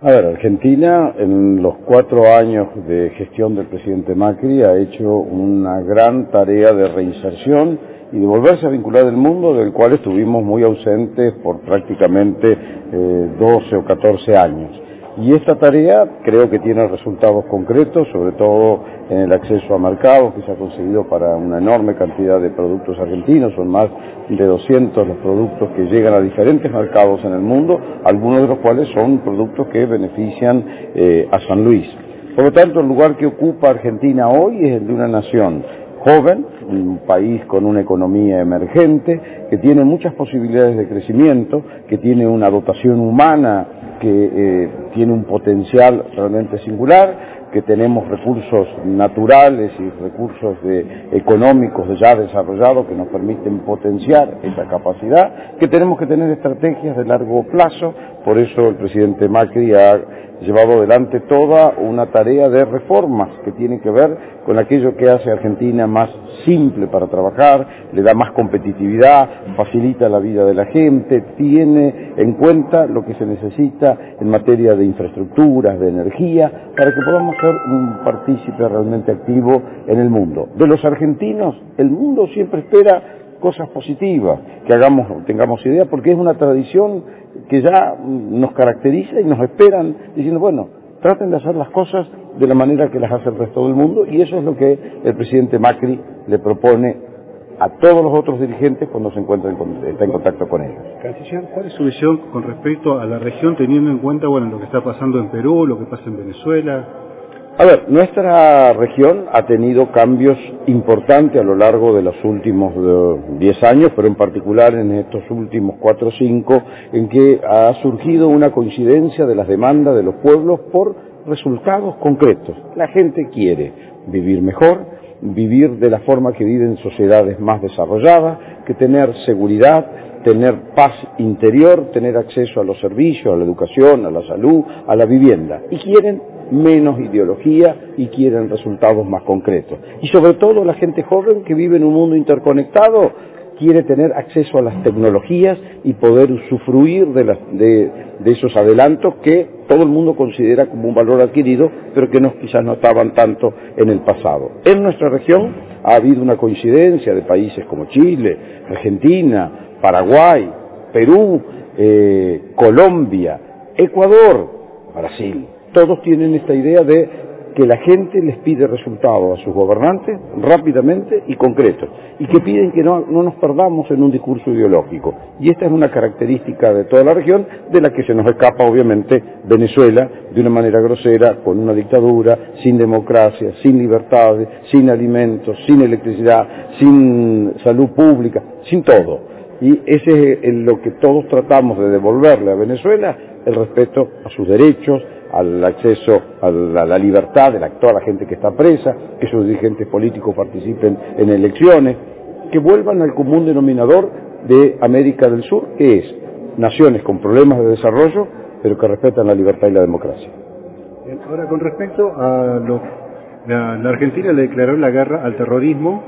A ver, Argentina en los 4 años de gestión del presidente Macri ha hecho una gran tarea de reinserción y de volverse a vincular al mundo, del cual estuvimos muy ausentes por prácticamente 12 o 14 años. Y esta tarea creo que tiene resultados concretos, sobre todo en el acceso a mercados que se ha conseguido para una enorme cantidad de productos argentinos. Son más de 200 los productos que llegan a diferentes mercados en el mundo, algunos de los cuales son productos que benefician a San Luis. Por lo tanto, el lugar que ocupa Argentina hoy es el de una nación joven, un país con una economía emergente, que tiene muchas posibilidades de crecimiento, que tiene una dotación humana que tiene un potencial realmente singular, que tenemos recursos naturales y recursos económicos ya desarrollados que nos permiten potenciar esa capacidad, que tenemos que tener estrategias de largo plazo. Por eso el presidente Macri ha llevado adelante toda una tarea de reformas que tiene que ver con aquello que hace a Argentina más simple para trabajar, le da más competitividad, facilita la vida de la gente, tiene en cuenta lo que se necesita en materia de infraestructuras, de energía, para que podamos ser un partícipe realmente activo en el mundo. De los argentinos, el mundo siempre espera cosas positivas, que tengamos idea, porque es una tradición que ya nos caracteriza y nos esperan diciendo, bueno, traten de hacer las cosas de la manera que las hace el resto del mundo, y eso es lo que el presidente Macri le propone a todos los otros dirigentes cuando está en contacto con ellos. Canciller, ¿cuál es su visión con respecto a la región, teniendo en cuenta lo que está pasando en Perú, lo que pasa en Venezuela? A ver, nuestra región ha tenido cambios importantes a lo largo de los últimos 10 años, pero en particular en estos últimos 4 o 5, en que ha surgido una coincidencia de las demandas de los pueblos por resultados concretos. La gente quiere vivir mejor, vivir de la forma que viven sociedades más desarrolladas, que tener seguridad, tener paz interior, tener acceso a los servicios, a la educación, a la salud, a la vivienda. Y quieren menos ideología y quieren resultados más concretos. Y sobre todo la gente joven que vive en un mundo interconectado quiere tener acceso a las tecnologías y poder usufruir de esos adelantos que todo el mundo considera como un valor adquirido, pero que quizás no estaban tanto en el pasado. En nuestra región ha habido una coincidencia de países como Chile, Argentina, Paraguay, Perú, Colombia, Ecuador, Brasil. Todos tienen esta idea de que la gente les pide resultados a sus gobernantes rápidamente y concretos, y que piden que no nos perdamos en un discurso ideológico. Y esta es una característica de toda la región, de la que se nos escapa obviamente Venezuela de una manera grosera, con una dictadura, sin democracia, sin libertades, sin alimentos, sin electricidad, sin salud pública, sin todo. Y ese es lo que todos tratamos de devolverle a Venezuela, el respeto a sus derechos, al acceso a la libertad de toda la gente que está presa, que sus dirigentes políticos participen en elecciones, que vuelvan al común denominador de América del Sur, que es naciones con problemas de desarrollo, pero que respetan la libertad y la democracia. Ahora, con respecto a la Argentina le declaró la guerra al terrorismo,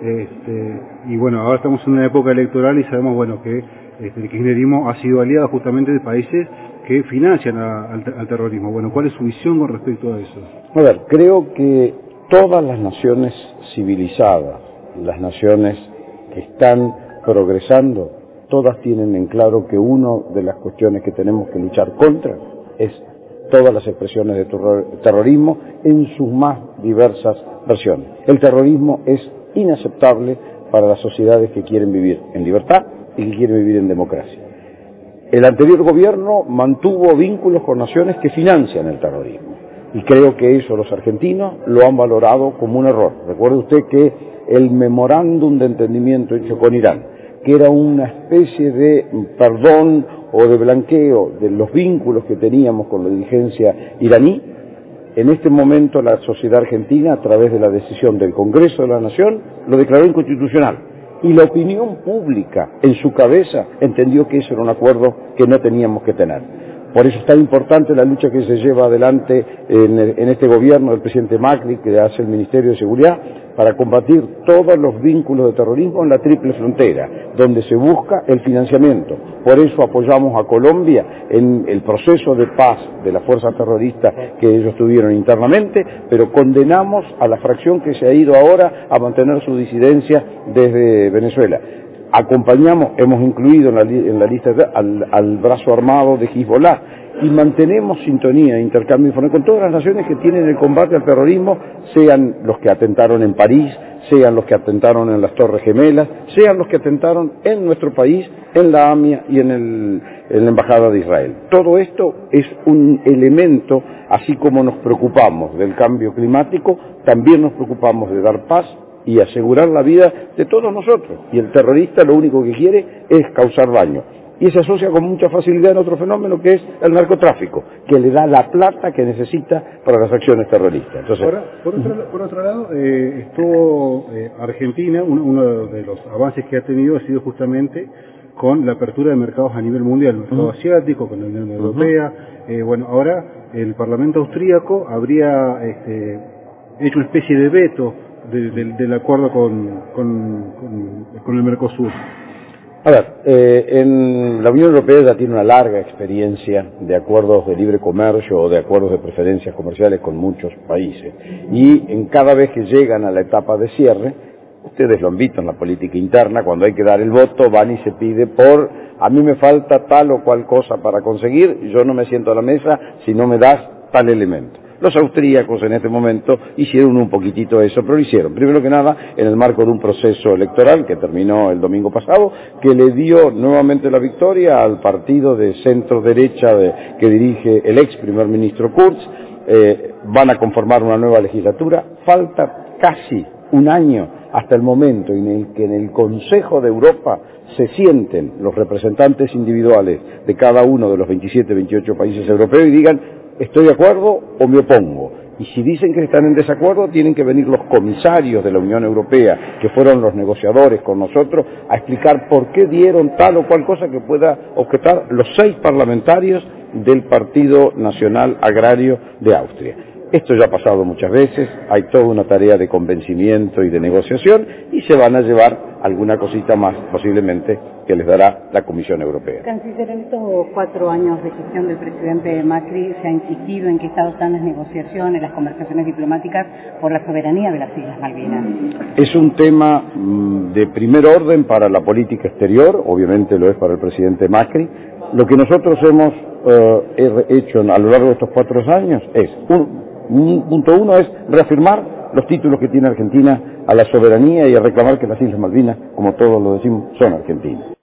y bueno, ahora estamos en una época electoral y sabemos que el kirchnerismo ha sido aliado justamente de países que financian al terrorismo. Bueno, ¿cuál es su visión con respecto a eso? A ver, creo que todas las naciones civilizadas, las naciones que están progresando, todas tienen en claro que una de las cuestiones que tenemos que luchar contra es todas las expresiones de terrorismo en sus más diversas versiones. El terrorismo es inaceptable para las sociedades que quieren vivir en libertad y que quieren vivir en democracia. El anterior gobierno mantuvo vínculos con naciones que financian el terrorismo, y creo que eso los argentinos lo han valorado como un error. Recuerde usted que el memorándum de entendimiento hecho con Irán, que era una especie de perdón o de blanqueo de los vínculos que teníamos con la dirigencia iraní, en este momento la sociedad argentina, a través de la decisión del Congreso de la Nación, lo declaró inconstitucional. Y la opinión pública, en su cabeza, entendió que eso era un acuerdo que no teníamos que tener. Por eso es tan importante la lucha que se lleva adelante en este gobierno del presidente Macri, que hace el Ministerio de Seguridad, para combatir todos los vínculos de terrorismo en la triple frontera, donde se busca el financiamiento. Por eso apoyamos a Colombia en el proceso de paz de las fuerzas terroristas que ellos tuvieron internamente, pero condenamos a la fracción que se ha ido ahora a mantener su disidencia desde Venezuela. Acompañamos, hemos incluido en la lista al brazo armado de Hezbollah y mantenemos sintonía e intercambio de información con todas las naciones que tienen el combate al terrorismo, sean los que atentaron en París, sean los que atentaron en las Torres Gemelas, sean los que atentaron en nuestro país, en la AMIA y en la Embajada de Israel. Todo esto es un elemento, así como nos preocupamos del cambio climático, también nos preocupamos de dar paz y asegurar la vida de todos nosotros. Y el terrorista lo único que quiere es causar daño. Y se asocia con mucha facilidad en otro fenómeno que es el narcotráfico, que le da la plata que necesita para las acciones terroristas. Entonces, ahora, por otro lado, estuvo Argentina, uno de los avances que ha tenido ha sido justamente con la apertura de mercados a nivel mundial, el mercado asiático, con la Unión Europea. Bueno, ahora el Parlamento austríaco habría hecho una especie de veto del acuerdo con el Mercosur. A ver, en la Unión Europea ya tiene una larga experiencia de acuerdos de libre comercio o de acuerdos de preferencias comerciales con muchos países. Y en cada vez que llegan a la etapa de cierre, ustedes lo han visto en la política interna, cuando hay que dar el voto, van y se pide a mí me falta tal o cual cosa para conseguir, yo no me siento a la mesa si no me das tal elemento. Los austríacos en este momento hicieron un poquitito eso, pero lo hicieron, primero que nada, en el marco de un proceso electoral que terminó el domingo pasado, que le dio nuevamente la victoria al partido de centro-derecha que dirige el ex primer ministro Kurz. Van a conformar una nueva legislatura, falta casi un año hasta el momento en el que en el Consejo de Europa se sienten los representantes individuales de cada uno de los 27, 28 países europeos y digan estoy de acuerdo o me opongo. Y si dicen que están en desacuerdo, tienen que venir los comisarios de la Unión Europea, que fueron los negociadores con nosotros, a explicar por qué dieron tal o cual cosa que pueda objetar los 6 parlamentarios del Partido Nacional Agrario de Austria. Esto ya ha pasado muchas veces, hay toda una tarea de convencimiento y de negociación y se van a llevar alguna cosita más posiblemente que les dará la Comisión Europea. Canciller, en estos 4 años de gestión del presidente Macri se ha insistido en que estado están las negociaciones, las conversaciones diplomáticas por la soberanía de las Islas Malvinas. Es un tema de primer orden para la política exterior, obviamente lo es para el presidente Macri. Lo que nosotros hemos hecho a lo largo de estos 4 años es, punto 1 es reafirmar los títulos que tiene Argentina a la soberanía y a reclamar que las Islas Malvinas, como todos lo decimos, son argentinas.